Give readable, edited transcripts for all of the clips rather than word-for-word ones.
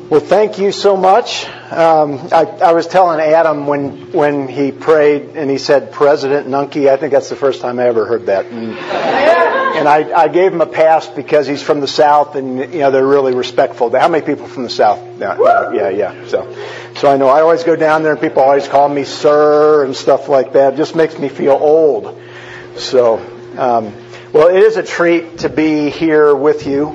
Well, thank you so much. I was telling Adam when he prayed and he said President Nunkey, I think that's the first time I ever heard that. And I gave him a pass because he's from the South and, they're really respectful. How many people from the South? Yeah. So I know I always go down there and people always call me sir and stuff like that. It just makes me feel old. So, well, it is a treat to be here with you.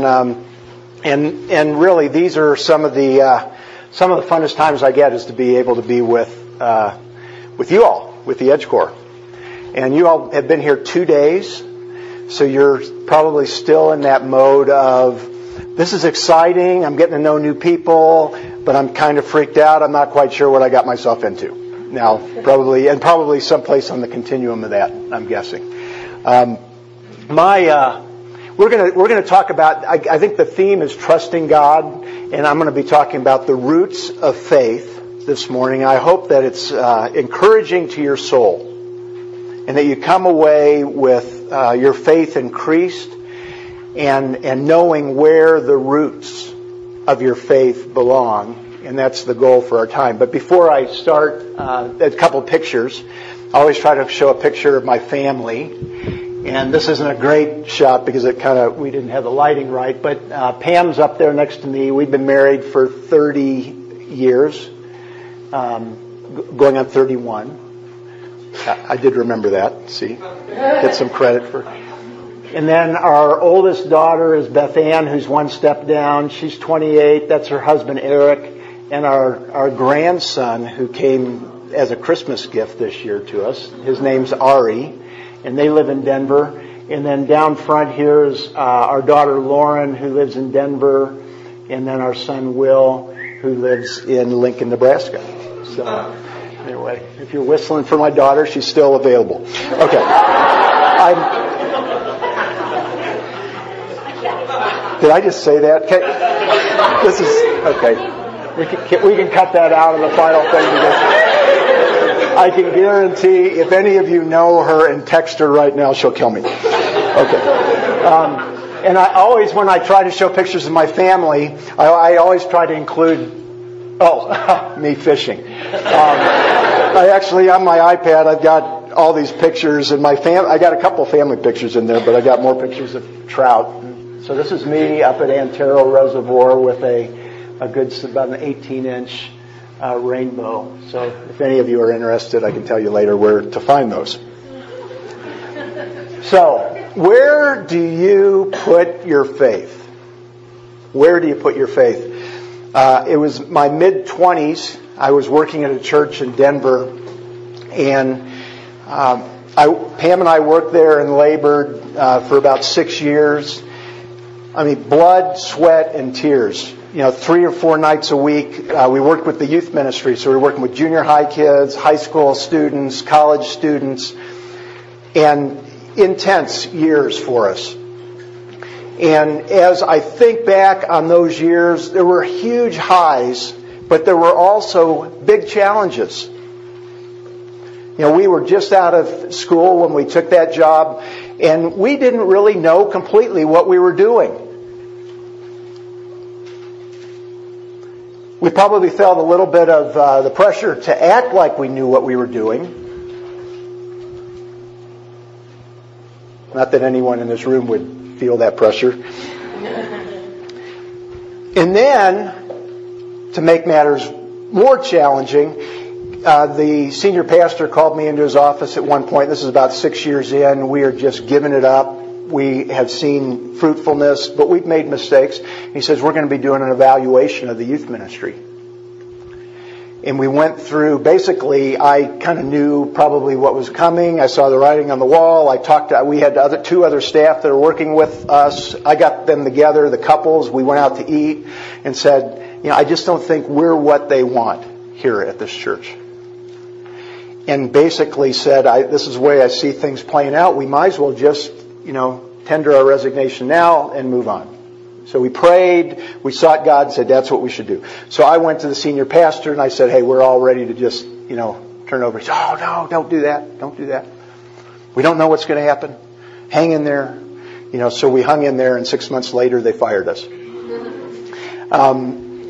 And really, these are some of the funnest times I get is to be able to be with you all, with the Edge Corps. And you all have been here 2 days, so you're probably still in that mode of, this is exciting, I'm getting to know new people, but I'm kind of freaked out, I'm not quite sure what I got myself into. Now, probably someplace on the continuum of that, I'm guessing. We're going to talk about, I think the theme is trusting God, and I'm going to be talking about the roots of faith this morning. I hope that it's encouraging to your soul, and that you come away with your faith increased and knowing where the roots of your faith belong, and that's the goal for our time. But before I start, a couple of pictures. I always try to show a picture of my family. And this isn't a great shot because we didn't have the lighting right. But Pam's up there next to me. We've been married for 30 years, going on 31. I did remember that. See, get some credit for. And then our oldest daughter is Beth Ann, who's one step down. She's 28. That's her husband Eric, and our grandson who came as a Christmas gift this year to us. His name's Ari. And they live in Denver. And then down front here is our daughter Lauren, who lives in Denver. And then our son Will, who lives in Lincoln, Nebraska. So anyway, if you're whistling for my daughter, she's still available. Okay. Did I just say that? This is okay. We can cut that out of the final thing. I can guarantee if any of you know her and text her right now, she'll kill me. Okay. And I always, when I try to show pictures of my family, I always try to include, me fishing. I actually, on my iPad, I've got all these pictures, and I got a couple family pictures in there, but I got more pictures of trout. So this is me up at Antero Reservoir with a good, about an 18-inch rainbow. So if any of you are interested, I can tell you later where to find those. So, where do you put your faith? Where do you put your faith? It was my mid-20s. I was working at a church in Denver, and Pam and I worked there and labored for about 6 years. I mean, blood, sweat, and tears. 3 or 4 nights a week. We worked with the youth ministry, so we were working with junior high kids, high school students, college students, and intense years for us. And as I think back on those years, there were huge highs, but there were also big challenges. We were just out of school when we took that job, and we didn't really know completely what we were doing. We probably felt a little bit of the pressure to act like we knew what we were doing. Not that anyone in this room would feel that pressure. And then, to make matters more challenging, the senior pastor called me into his office at one point. This is about 6 years in. We are just giving it up. We have seen fruitfulness, but we've made mistakes. He says, we're going to be doing an evaluation of the youth ministry. And we went through, basically, I kind of knew probably what was coming. I saw the writing on the wall. We had two other staff that are working with us. I got them together, the couples. We went out to eat and said, I just don't think we're what they want here at this church. And basically said, this is the way I see things playing out. We might as well just tender our resignation now and move on. So we prayed, we sought God and said, that's what we should do. So I went to the senior pastor and I said, hey, we're all ready to just, turn over. He said, oh, no, don't do that. Don't do that. We don't know what's going to happen. Hang in there. So we hung in there, and 6 months later they fired us.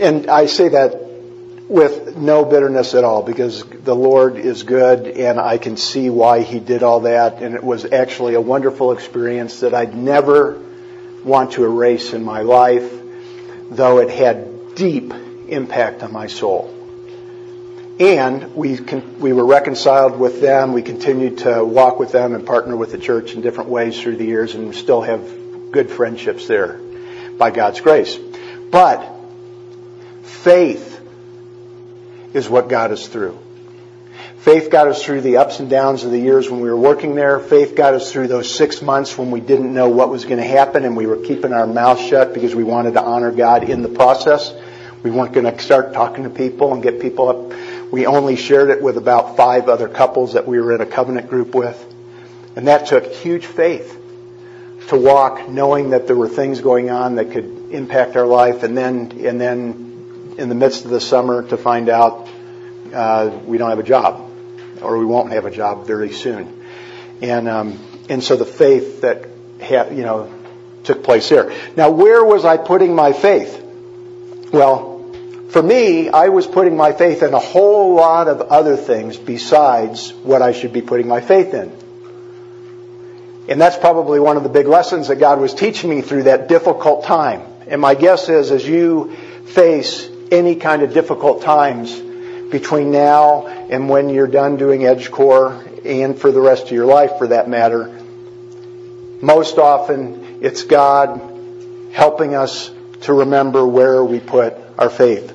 And I say that with no bitterness at all, because the Lord is good and I can see why He did all that. And it was actually a wonderful experience that I'd never want to erase in my life, though it had deep impact on my soul. And we were reconciled with them. We continued to walk with them and partner with the church in different ways through the years, and still have good friendships there by God's grace. But faith is what got us through. Faith got us through the ups and downs of the years when we were working there. Faith got us through those 6 months when we didn't know what was going to happen, and we were keeping our mouth shut because we wanted to honor God in the process. We weren't going to start talking to people and get people up. We only shared it with about 5 other couples that we were in a covenant group with. And that took huge faith to walk knowing that there were things going on that could impact our life, and then in the midst of the summer to find out we don't have a job, or we won't have a job very soon. And so the faith that took place there. Now, where was I putting my faith? Well, for me, I was putting my faith in a whole lot of other things besides what I should be putting my faith in. And that's probably one of the big lessons that God was teaching me through that difficult time. And my guess is, as you face any kind of difficult times between now and when you're done doing Edge Corps, and for the rest of your life for that matter, most often it's God helping us to remember where we put our faith.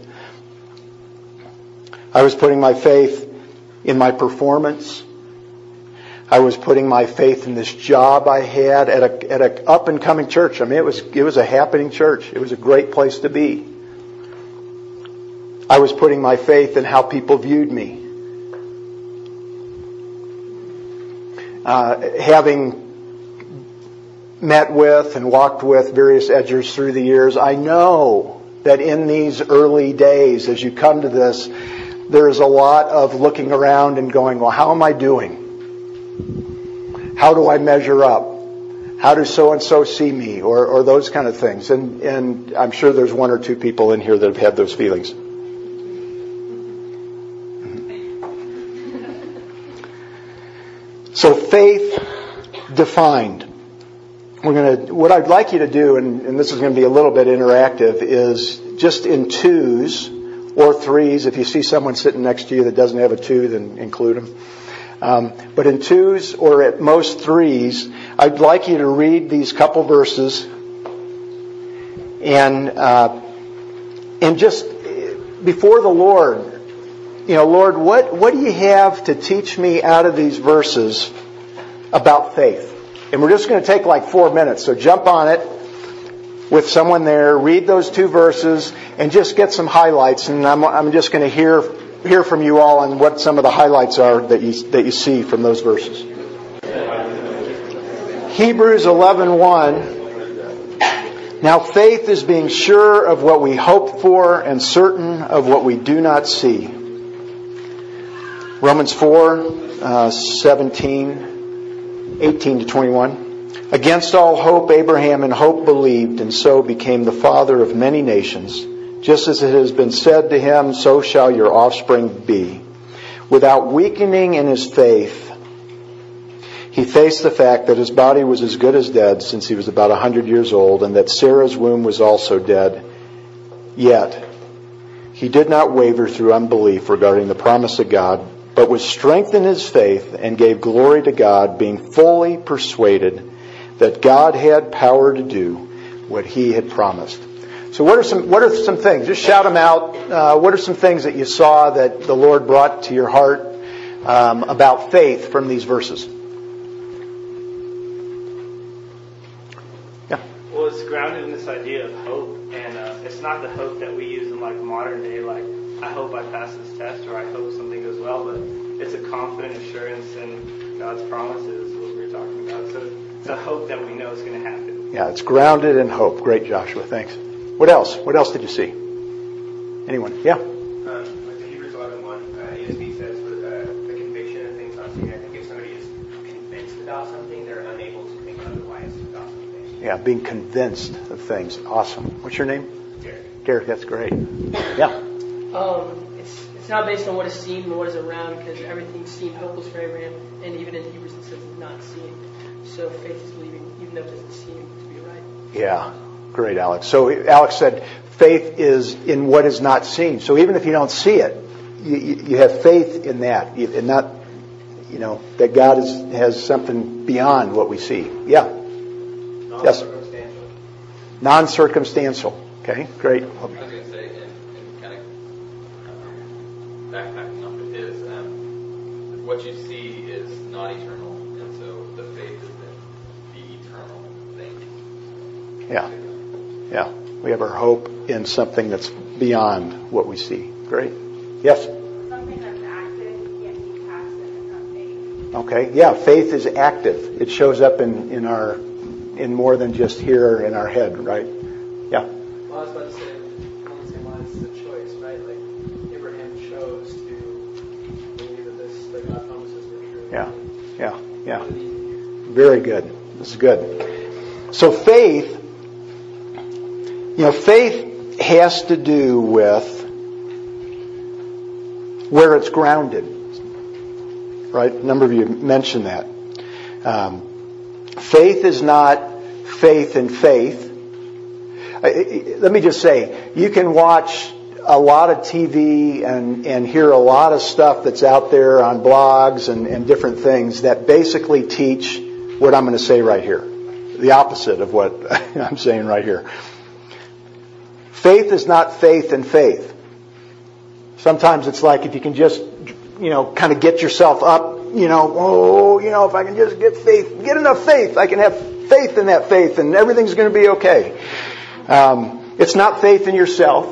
I was putting my faith in my performance. I was putting my faith in this job I had at a up and coming church. I mean, it was a happening church. It was a great place to be. I was putting my faith in how people viewed me. Having met with and walked with various edgers through the years, I know that in these early days, as you come to this, there's a lot of looking around and going, well, how am I doing? How do I measure up? How does so-and-so see me? Or those kind of things. And I'm sure there's 1 or 2 people in here that have had those feelings. So faith defined. What I'd like you to do, and this is going to be a little bit interactive, is just in 2s or 3s. If you see someone sitting next to you that doesn't have a 2, then include them. But in 2s or at most 3s, I'd like you to read these couple verses and just before the Lord, Lord, what do you have to teach me out of these verses about faith? And we're just going to take like 4 minutes. So jump on it with someone there, read those 2 verses, and just get some highlights. And I'm just going to hear from you all on what some of the highlights are that you see from those verses. Hebrews 11:1. Now faith is being sure of what we hope for and certain of what we do not see. Romans 4:18-21. Against all hope, Abraham in hope believed, and so became the father of many nations. Just as it has been said to him, so shall your offspring be. Without weakening in his faith, he faced the fact that his body was as good as dead since he was about 100 years old, and that Sarah's womb was also dead. Yet, he did not waver through unbelief regarding the promise of God, but was strengthened in his faith and gave glory to God, being fully persuaded that God had power to do what he had promised. So what are some things? Just shout them out. What are some things that you saw that the Lord brought to your heart about faith from these verses? Yeah. Well, it's grounded in this idea of hope, and it's not the hope that we use in like modern day, like I hope I pass this test or I hope something goes well, but it's a confident assurance in God's promises, what we were talking about. So it's a hope that we know is going to happen. Yeah, it's grounded in hope. Great, Joshua. Thanks. What else? What else did you see? Anyone? Yeah? With the Hebrews 11:1, ESV says for the conviction of things not seen. I think if somebody is convinced about something, they're unable to think otherwise about something. Yeah, being convinced of things. Awesome. What's your name? Garrett, that's great. Yeah. It's not based on what is seen and what is around, because everything seen hopeless for Abraham, and even in Hebrews it says it's not seen. So faith is believing, even though it doesn't seem to be right. Yeah, great, Alex. So Alex said faith is in what is not seen. So even if you don't see it, you have faith in that, and not, that God has something beyond what we see. Yeah. Yes. Non-circumstantial. Okay, great. I was going to say, and kind of backpacking off of his, what you see is not eternal, and so the faith is the eternal thing. Yeah. We have our hope in something that's beyond what we see. Great. Yes? Something that's active, yet be passive and not faith. Okay. Yeah, faith is active. It shows up in more than just here in our head, right? Yeah. Well, I was about to say, along the same lines, it's a choice, right? Like, Abraham chose to believe that God promises were true. Yeah. Very good. This is good. So faith has to do with where it's grounded, right? A number of you mentioned that. Faith is not faith in faith. Let me just say, you can watch a lot of TV and hear a lot of stuff that's out there on blogs and different things that basically teach what I'm going to say right here. The opposite of what I'm saying right here. Faith is not faith in faith. Sometimes it's like if you can just, kind of get yourself up, if I can just get enough faith, I can have faith in that faith and everything's going to be okay. It's not faith in yourself.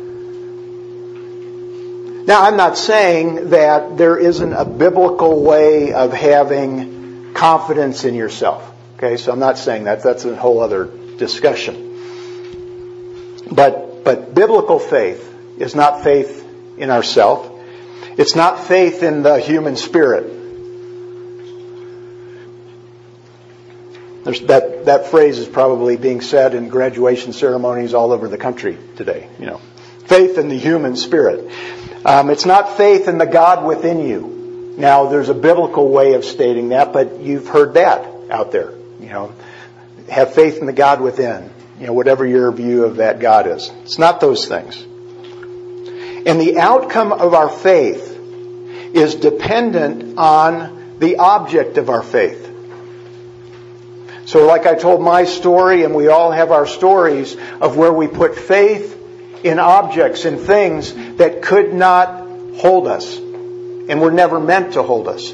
Now, I'm not saying that there isn't a biblical way of having confidence in yourself. Okay, so I'm not saying that. That's a whole other discussion. But biblical faith is not faith in ourselves. It's not faith in the human spirit. That phrase is probably being said in graduation ceremonies all over the country today. Faith in the human spirit. It's not faith in the God within you. Now, there's a biblical way of stating that, but you've heard that out there. Have faith in the God within. Whatever your view of that God is. It's not those things. And the outcome of our faith is dependent on the object of our faith. So like I told my story, and we all have our stories of where we put faith in objects and things that could not hold us and were never meant to hold us.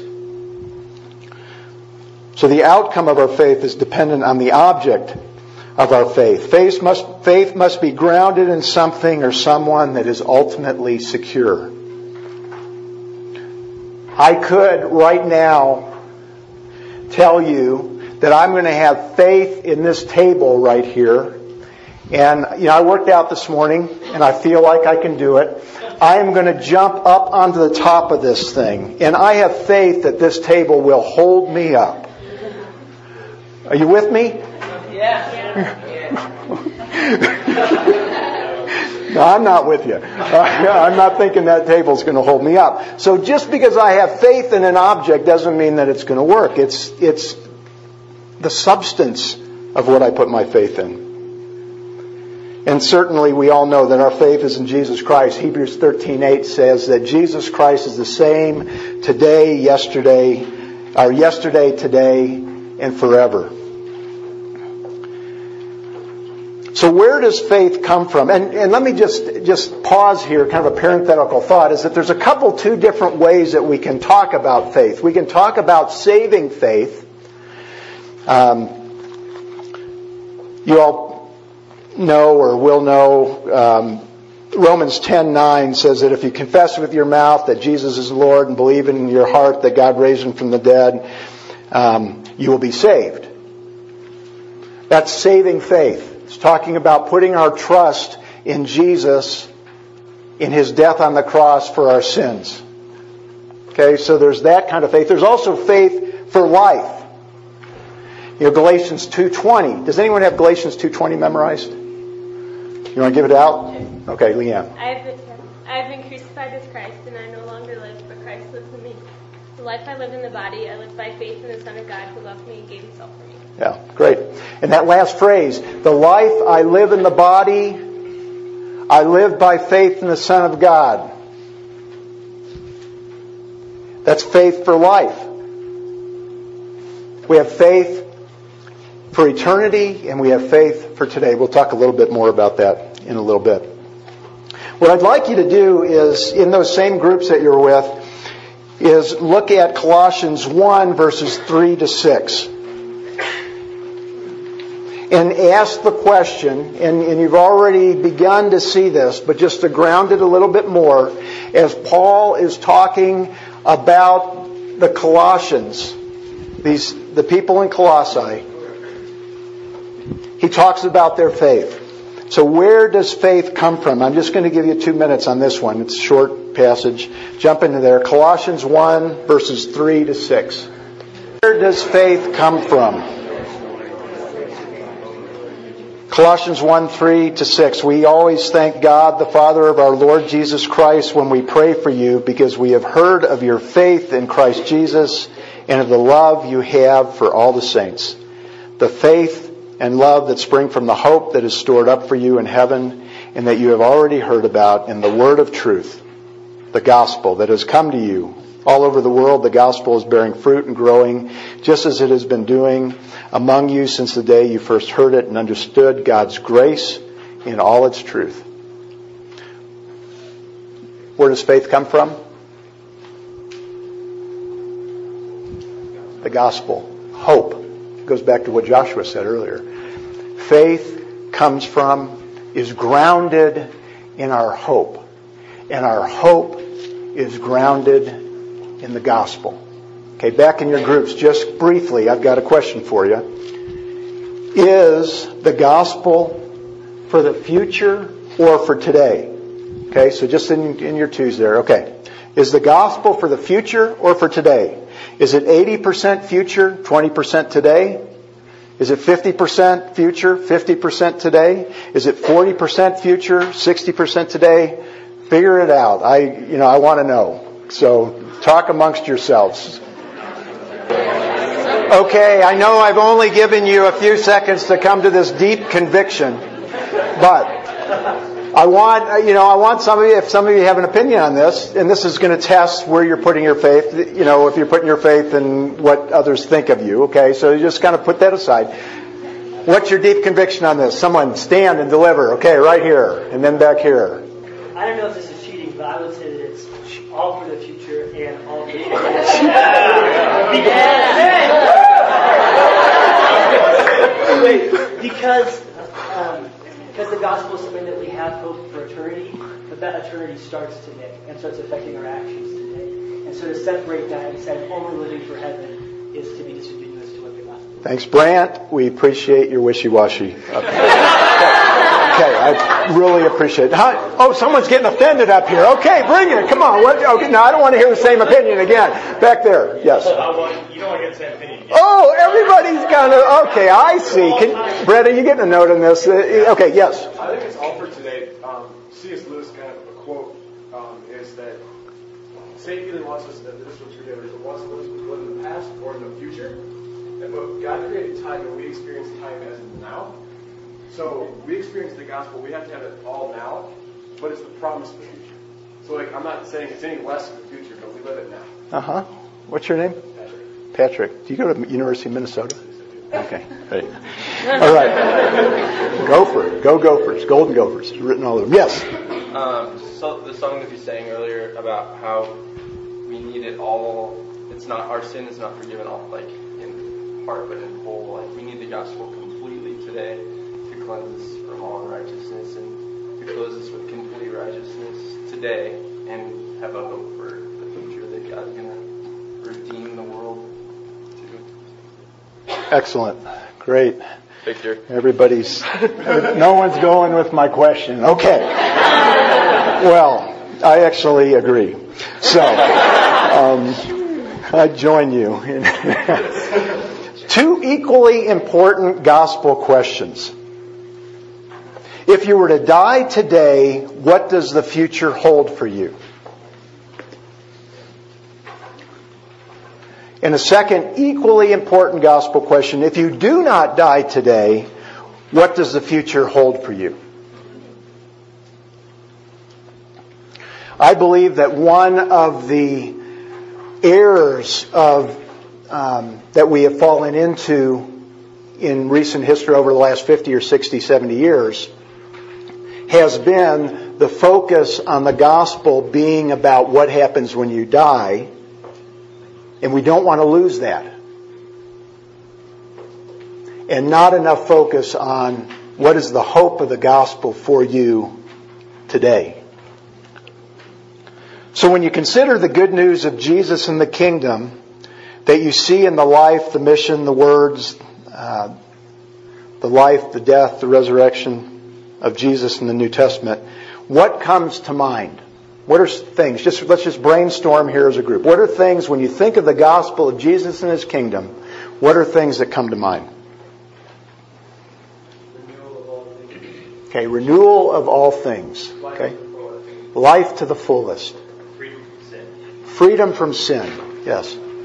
So the outcome of our faith is dependent on the object of our faith. Faith must be grounded in something or someone that is ultimately secure. I could right now tell you that I'm going to have faith in this table right here. And, I worked out this morning and I feel like I can do it. I am going to jump up onto the top of this thing. And I have faith that this table will hold me up. Are you with me? Yeah. No, I'm not with you. I'm not thinking that table's going to hold me up. So just because I have faith in an object doesn't mean that it's going to work. It's the substance of what I put my faith in. And certainly we all know that our faith is in Jesus Christ. Hebrews 13:8 says that Jesus Christ is the same today, yesterday, today, and forever. So where does faith come from? And let me just pause here, kind of a parenthetical thought, is that there's two different ways that we can talk about faith. We can talk about saving faith. You all know or will know, Romans 10:9 says that if you confess with your mouth that Jesus is Lord and believe in your heart that God raised Him from the dead, you will be saved. That's saving faith. It's talking about putting our trust in Jesus, in His death on the cross for our sins. Okay, so there's that kind of faith. There's also faith for life. Galatians 2:20. Does anyone have Galatians 2:20 memorized? You want to give it out? Okay, Leanne. I've been crucified with Christ, and I no longer live, but Christ lives in me. The life I live in the body, I live by faith in the Son of God who loved me and gave himself for me. Yeah, great. And that last phrase, the life I live in the body, I live by faith in the Son of God. That's faith for life. We have faith for eternity, and we have faith for today. We'll talk a little bit more about that in a little bit. What I'd like you to do is, in those same groups that you're with, is look at Colossians 1, verses 3 to 6. And ask the question, and you've already begun to see this, but just to ground it a little bit more, as Paul is talking about the Colossians, the people in Colossae, he talks about their faith. So where does faith come from? I'm just going to give you 2 minutes on this one. It's a short passage. Jump into there. Colossians 1, verses 3 to 6. Where does faith come from? Colossians 1, 3 to 6. We always thank God, the Father of our Lord Jesus Christ, when we pray for you, because we have heard of your faith in Christ Jesus and of the love you have for all the saints. The faith and love that spring from the hope that is stored up for you in heaven and that you have already heard about in the word of truth, the gospel that has come to you. All over the world, the gospel is bearing fruit and growing, just as it has been doing among you since the day you first heard it and understood God's grace in all its truth. Where does faith come from? The gospel. Hope. It goes back to what Joshua said earlier. Faith comes from, is grounded in our hope. And our hope is grounded in the gospel. Okay, back in your groups, just briefly, I've got a question for you. Is the gospel for the future or for today? Okay, so just in your twos there. Okay. Is the gospel for the future or for today? Is it 80% future, 20% today? Is it 50% future, 50% today? Is it 40% future, 60% today? Figure it out. I want to know. So talk amongst yourselves. Okay, I know I've only given you a few seconds to come to this deep conviction, but I want some of you, if some of you have an opinion on this, and this is going to test where you're putting your faith, if you're putting your faith in what others think of you, okay? So you just kind of put that aside. What's your deep conviction on this? Someone stand and deliver. Okay, right here, and then back here. I don't know if this is cheating, but I would say that it's all for the future and all for the future. Because the gospel is something that we have hope for eternity, but that eternity starts today and starts affecting our actions today. And so to separate that and say only living for heaven is to be disingenuous to what the gospel is. Thanks, Brant. We appreciate your wishy-washy. Okay, I really appreciate it. Oh, someone's getting offended up here. Okay, bring it. Come on. Okay, no, I don't want to hear the same opinion again. Back there. Yes. You don't want to get the same opinion. Oh, everybody's kind of, okay, I see. Brett, are you getting a note on this? Okay, yes. I think it's all for today. C.S. Lewis kind of a quote is that Satan either wants us, this is what you're doing, it wants us to live in the past or in the future. But God created time and we experience time as now. So we experience the gospel, we have to have it all now, but it's the promise of the future. So I'm not saying it's any less of the future, but we live it now. Uh-huh. What's your name? Patrick. Do you go to University of Minnesota? Okay, great. All right. Gopher. Go Gophers. Golden Gophers. Written all over them. Yes? So the song that you sang earlier about how we need it all, it's not, our sin is not forgiven all, in part, but in whole. We need the gospel completely today to cleanse us from all unrighteousness and to close us with complete righteousness today and have a hope for the future that God's going to redeem the world. Excellent. Great. Victor. Everybody's, no one's going with my question. Okay. Well, I actually agree. So, I join you. Two equally important gospel questions. If you were to die today, what does the future hold for you? And a second, equally important gospel question. If you do not die today, what does the future hold for you? I believe that one of the errors that we have fallen into in recent history over the last 50 or 60, 70 years has been the focus on the gospel being about what happens when you die. And we don't want to lose that. And not enough focus on what is the hope of the gospel for you today. So when you consider the good news of Jesus and the kingdom that you see in the life, the mission, the words, the life, the death, the resurrection of Jesus in the New Testament, what comes to mind? What are things? Let's just brainstorm here as a group. What are things, when you think of the gospel of Jesus and His kingdom, what are things that come to mind? Renewal of all things. Okay, renewal of all things. Okay, life to the fullest. Freedom from sin. Freedom from sin. Yes.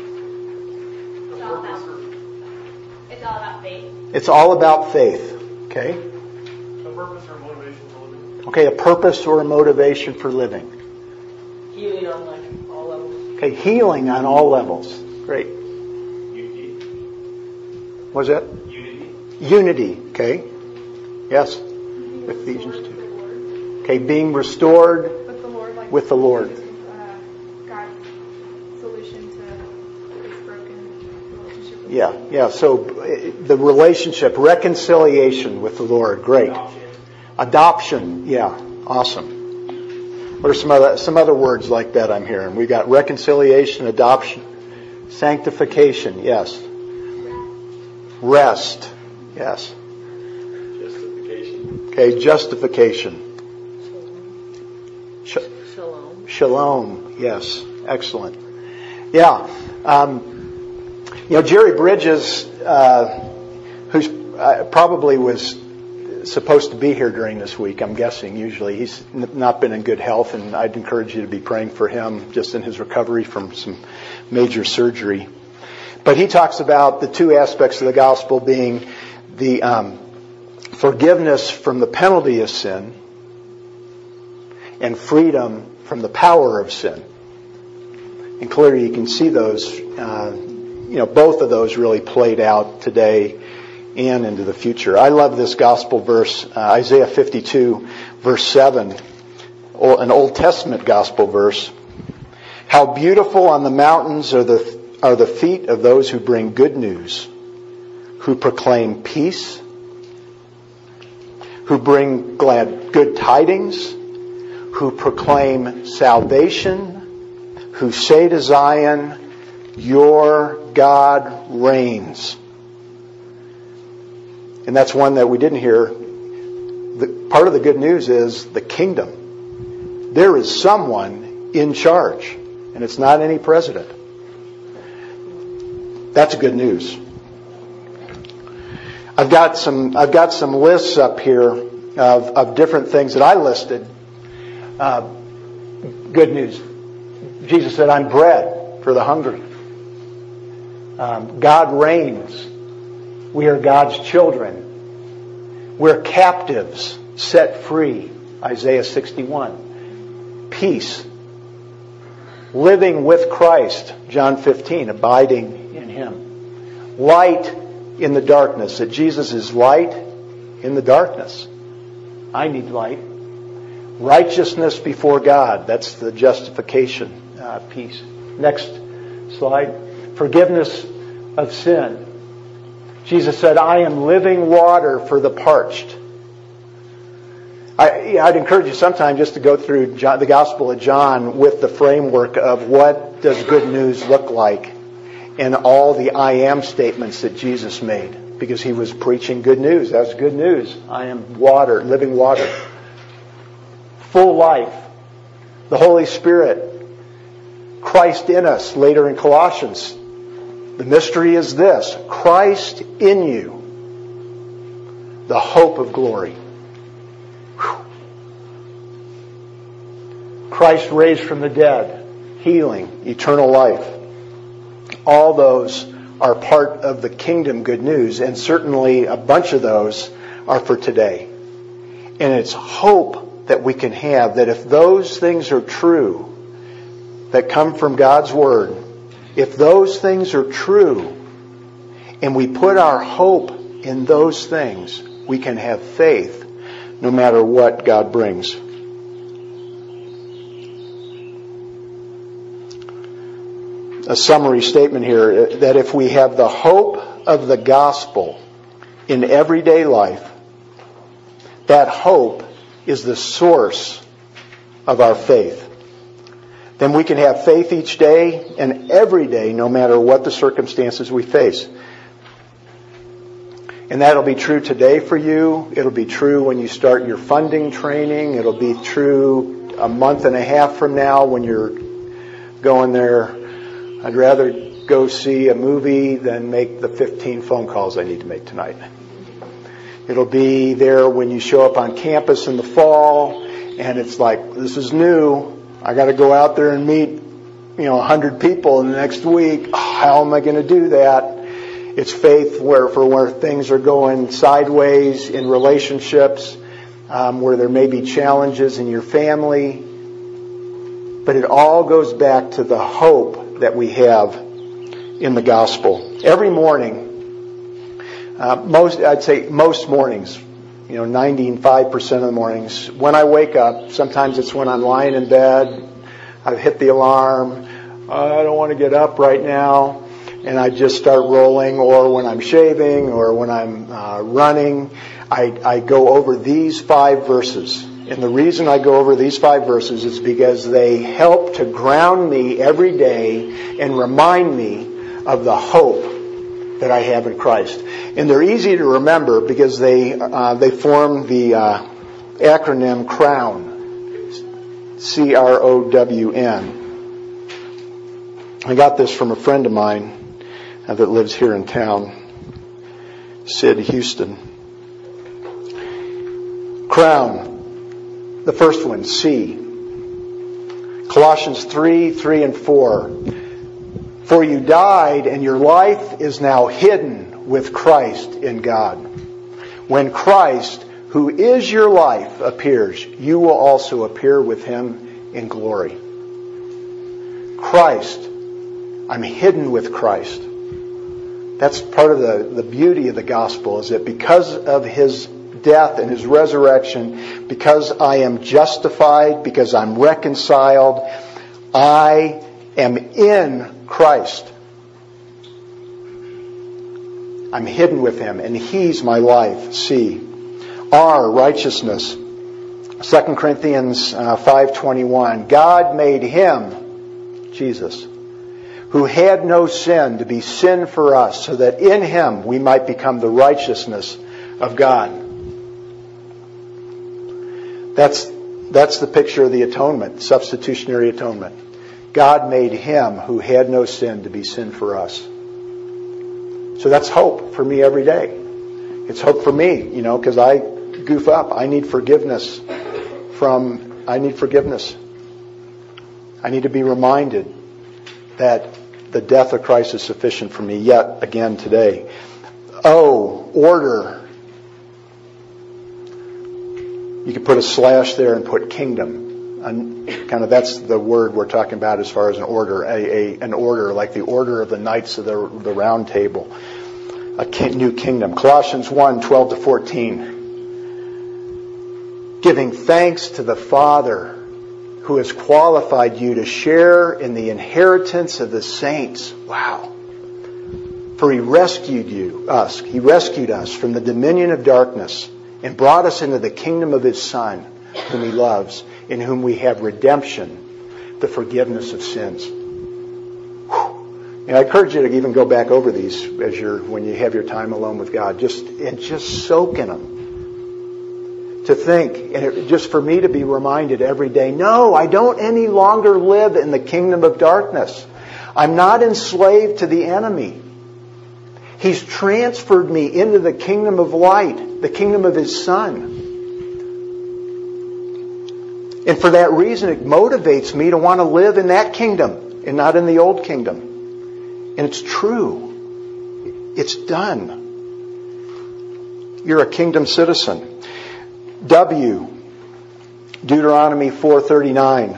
It's all about faith. It's all about faith. Okay. A purpose or motivation for living. Okay, a purpose or a motivation for living. Healing on like all levels. Okay, healing on all levels. Great. Unity. What's that? Unity. Unity. Okay. Yes. Ephesians 2. Okay, being restored With the Lord, like with the Lord. God's solution to this broken relationship with Yeah. So the relationship, reconciliation with the Lord. Great. Adoption. Yeah. Awesome. What are some other words like that I'm hearing? We got reconciliation, adoption, sanctification. Yes. Rest. Yes. Justification. Okay, justification. Shalom. Shalom. Yes. Excellent. Yeah. Jerry Bridges, who's probably was supposed to be here during this week, I'm guessing. Usually he's not been in good health, and I'd encourage you to be praying for him just in his recovery from some major surgery. But he talks about the two aspects of the gospel being the forgiveness from the penalty of sin and freedom from the power of sin. And clearly you can see those, both of those really played out today and into the future. I love this gospel verse, Isaiah 52, verse 7, an Old Testament gospel verse. How beautiful on the mountains are the feet of those who bring good news, who proclaim peace, who bring good tidings, who proclaim salvation, who say to Zion, your God reigns. And that's one that we didn't hear. Part of the good news is the kingdom. There is someone in charge, and it's not any president. That's good news. I've got some lists up here of different things that I listed. Good news. Jesus said, I'm bread for the hungry. God reigns. We are God's children. We're captives set free. Isaiah 61. Peace. Living with Christ. John 15. Abiding in Him. Light in the darkness. That Jesus is light in the darkness. I need light. Righteousness before God. That's the justification piece. Next slide. Forgiveness of sin. Jesus said, I am living water for the parched. I'd encourage you sometime just to go through the Gospel of John with the framework of what does good news look like and all the I am statements that Jesus made. Because He was preaching good news. That's good news. I am water, living water. Full life. The Holy Spirit. Christ in us, later in Colossians. The mystery is this, Christ in you, the hope of glory. Christ raised from the dead, healing, eternal life. All those are part of the kingdom good news, and certainly a bunch of those are for today. And it's hope that we can have that if those things are true, that come from God's Word, if those things are true, and we put our hope in those things, we can have faith no matter what God brings. A summary statement here, that if we have the hope of the gospel in everyday life, that hope is the source of our faith. Then we can have faith each day and every day, no matter what the circumstances we face. And that'll be true today for you. It'll be true when you start your funding training. It'll be true a month and a half from now when you're going there. I'd rather go see a movie than make the 15 phone calls I need to make tonight. It'll be there when you show up on campus in the fall and it's like, this is new. I got to go out there and meet, 100 people in the next week. How am I going to do that? It's faith where things are going sideways in relationships, where there may be challenges in your family. But it all goes back to the hope that we have in the gospel. Every morning, most mornings, 95% of the mornings, when I wake up, sometimes it's when I'm lying in bed, I've hit the alarm, I don't want to get up right now, and I just start rolling, or when I'm shaving, or when I'm running, I go over these 5 verses. And the reason I go over these 5 verses is because they help to ground me every day and remind me of the hope that I have in Christ. And they're easy to remember because they form the acronym CROWN, C-R-O-W-N. I got this from a friend of mine that lives here in town, Sid Houston. CROWN. The first one, C. Colossians 3 and 4. For you died, and your life is now hidden with Christ in God. When Christ, who is your life, appears, you will also appear with Him in glory. Christ. I'm hidden with Christ. That's part of the beauty of the gospel, is that because of His death and His resurrection, because I am justified, because I'm reconciled, I am in Christ. I'm hidden with Him, and He's my life. C. R. Righteousness. 2 Corinthians 5:21. God made Him, Jesus, who had no sin, to be sin for us, so that in Him we might become the righteousness of God. That's the picture of the atonement, substitutionary atonement. God made Him who had no sin to be sin for us. So that's hope for me every day. It's hope for me, because I goof up. I need forgiveness. I need to be reminded that the death of Christ is sufficient for me yet again today. O, order. You could put a slash there and put kingdom. That's the word we're talking about as far as an order. An order, like the order of the knights of the round table. A new kingdom. Colossians 1:12-14. Giving thanks to the Father who has qualified you to share in the inheritance of the saints. Wow. For He rescued us. He rescued us from the dominion of darkness and brought us into the kingdom of His Son, whom He loves, in whom we have redemption, the forgiveness of sins. And I encourage you to even go back over these when you have your time alone with God, just soak in them. To think, and just for me to be reminded every day, no, I don't any longer live in the kingdom of darkness. I'm not enslaved to the enemy. He's transferred me into the kingdom of light, the kingdom of His Son. And for that reason, it motivates me to want to live in that kingdom and not in the old kingdom. And it's true. It's done. You're a kingdom citizen. W, Deuteronomy 4:39.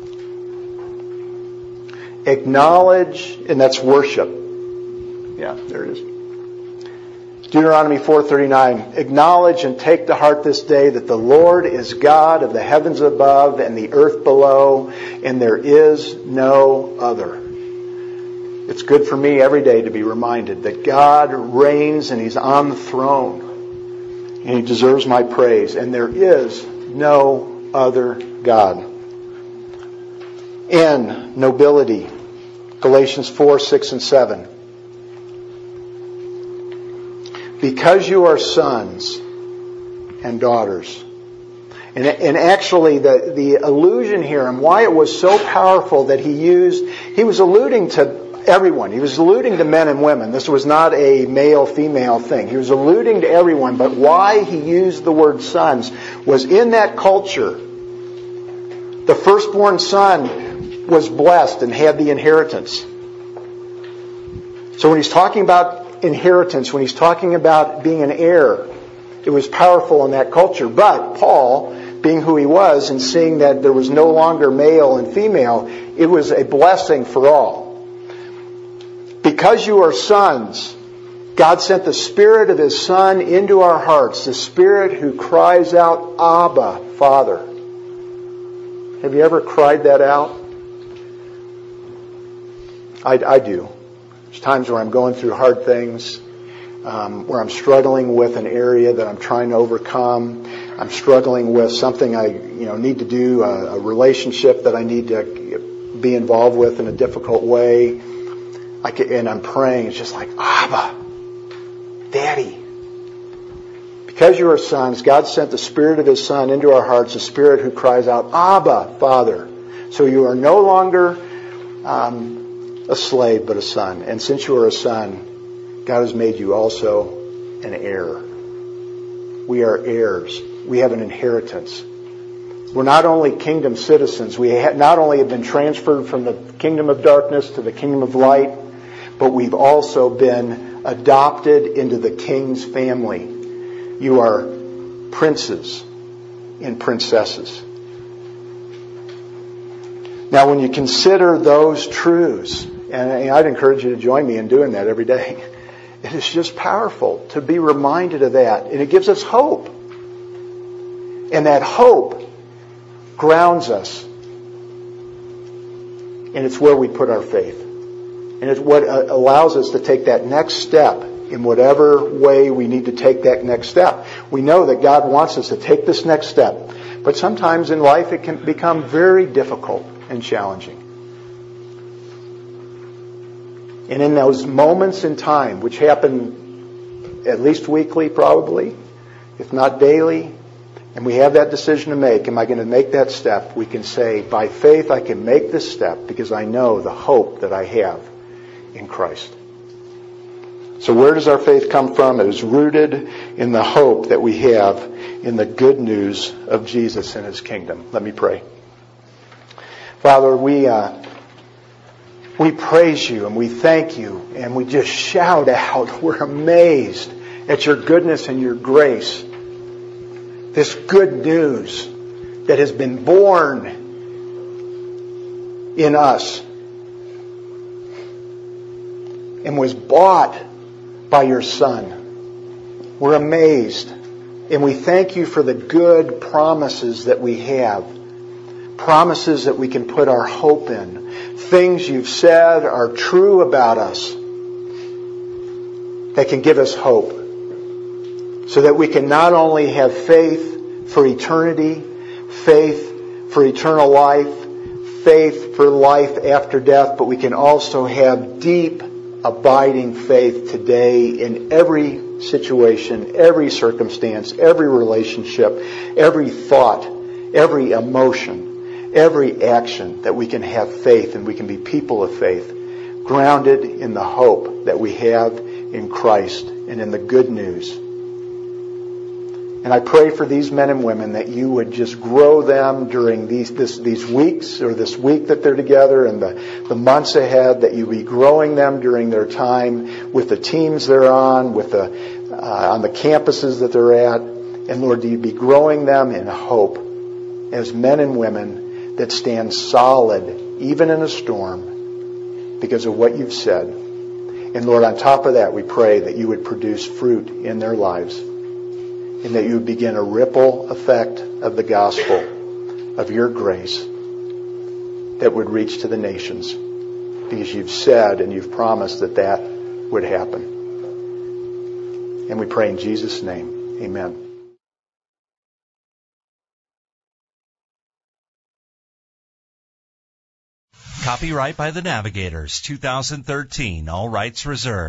Acknowledge, and that's worship. Yeah, there it is. Deuteronomy 4:39. Acknowledge and take to heart this day that the Lord is God of the heavens above and the earth below, and there is no other. It's good for me every day to be reminded that God reigns and He's on the throne. And He deserves my praise. And there is no other God. N, nobility. Galatians 4:6 and 7. Because you are sons and daughters. And actually the allusion here and why it was so powerful that he was alluding to everyone. He was alluding to men and women. This was not a male-female thing. He was alluding to everyone. But why he used the word sons was in that culture, the firstborn son was blessed and had the inheritance. So when he's talking about inheritance, when he's talking about being an heir, it was powerful in that culture. But Paul, being who he was and seeing that there was no longer male and female, it was a blessing for all. Because you are sons, God sent the Spirit of His Son into our hearts, the Spirit who cries out, Abba, Father. Have you ever cried that out? I do. There's times where I'm going through hard things, where I'm struggling with an area that I'm trying to overcome. I'm struggling with something I need to do, a relationship that I need to be involved with in a difficult way. And I'm praying, it's just like, Abba, Daddy. Because you are sons, God sent the Spirit of His Son into our hearts, the Spirit who cries out, Abba, Father. So you are no longer a slave, but a son. And since you are a son, God has made you also an heir. We are heirs. We have an inheritance. We're not only kingdom citizens. We not only have been transferred from the kingdom of darkness to the kingdom of light, but we've also been adopted into the King's family. You are princes and princesses. Now, when you consider those truths, and I'd encourage you to join me in doing that every day, it is just powerful to be reminded of that. And it gives us hope. And that hope grounds us. And it's where we put our faith. And it's what allows us to take that next step in whatever way we need to take that next step. We know that God wants us to take this next step. But sometimes in life it can become very difficult and challenging. And in those moments in time, which happen at least weekly probably, if not daily, and we have that decision to make, am I going to make that step? We can say, by faith I can make this step because I know the hope that I have in Christ. So where does our faith come from? It is rooted in the hope that we have in the good news of Jesus and His kingdom. Let me pray. Father, we praise You and we thank You and we just shout out. We're amazed at Your goodness and Your grace. This good news that has been born in us and was bought by Your Son. We're amazed. And we thank You for the good promises that we have. Promises that we can put our hope in. Things You've said are true about us that can give us hope. So that we can not only have faith for eternity, faith for eternal life, faith for life after death, but we can also have deep, abiding faith today in every situation, every circumstance, every relationship, every thought, every emotion, every action, that we can have faith and we can be people of faith, grounded in the hope that we have in Christ and in the good news. And I pray for these men and women that you would just grow them during these weeks, or this week that they're together, and the months ahead, that you be growing them during their time with the teams they're on, with on the campuses that they're at. And Lord, do you be growing them in hope as men and women that stand solid even in a storm because of what you've said. And Lord, on top of that, we pray that you would produce fruit in their lives, and that you would begin a ripple effect of the gospel, of your grace, that would reach to the nations. Because you've said and you've promised that that would happen. And we pray in Jesus' name. Amen. Copyright by the Navigators, 2013. All rights reserved.